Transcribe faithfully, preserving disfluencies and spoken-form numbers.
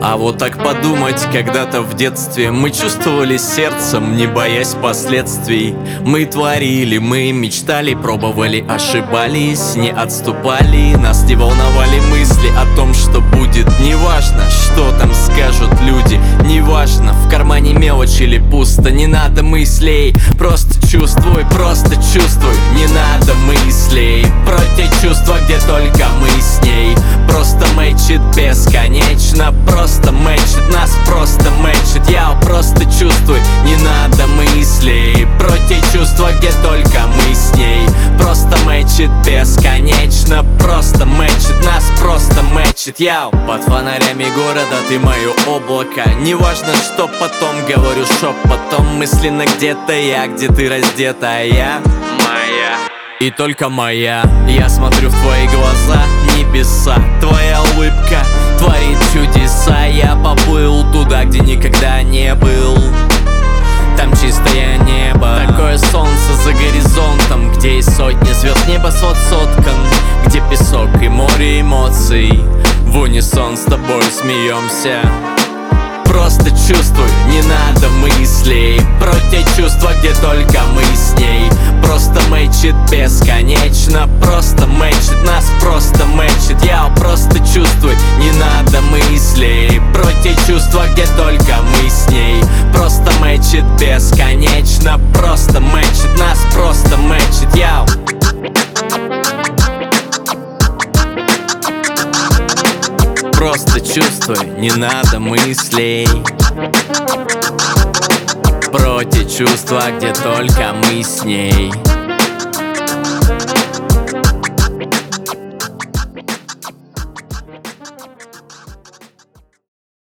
А вот так подумать, когда-то в детстве мы чувствовали сердцем, не боясь последствий. Мы творили, мы мечтали, пробовали, ошибались, не отступали. Нас не волновали мысли о том, что будет. Неважно, что там скажут люди, неважно, в кармане мелочь или пусто. Не надо мыслей, просто чувствуй, просто чувствуй. Не надо мыслей, про те чувства, где только мы с ней. Просто мэчит бесконечно, просто мэчит, нас просто мэчит. Я просто чувствуй, не надо мыслей, про те чувства, где только мы с ней. Просто мэчит бесконечно, просто мэчит, нас просто мэчит. Я под фонарями города, ты мое облако. Неважно, что потом, говорю шепотом. Мысленно где-то я, где ты раздета, я моя и только моя. Я смотрю в твои глаза, небеса. Твоя улыбка творит чудеса. Я поплыл туда, где никогда не был. Там чистое небо, такое солнце за горизонтом, где есть сотни звезд, небо свод соткан, где песок и море эмоций. В унисон с тобой смеемся. Просто чувствуй, не надо мыслей, про те чувства, где только мы с ней. Просто мэчит бесконечно, просто мэчит, нас просто мэчит. Я просто чувствуй, не надо мыслей, про те чувства, где только мы с ней. Просто мэчит бесконечно, просто мэчит, нас просто мэчит. Я просто чувствуй, не надо мыслей, про те чувства, где только мы с ней.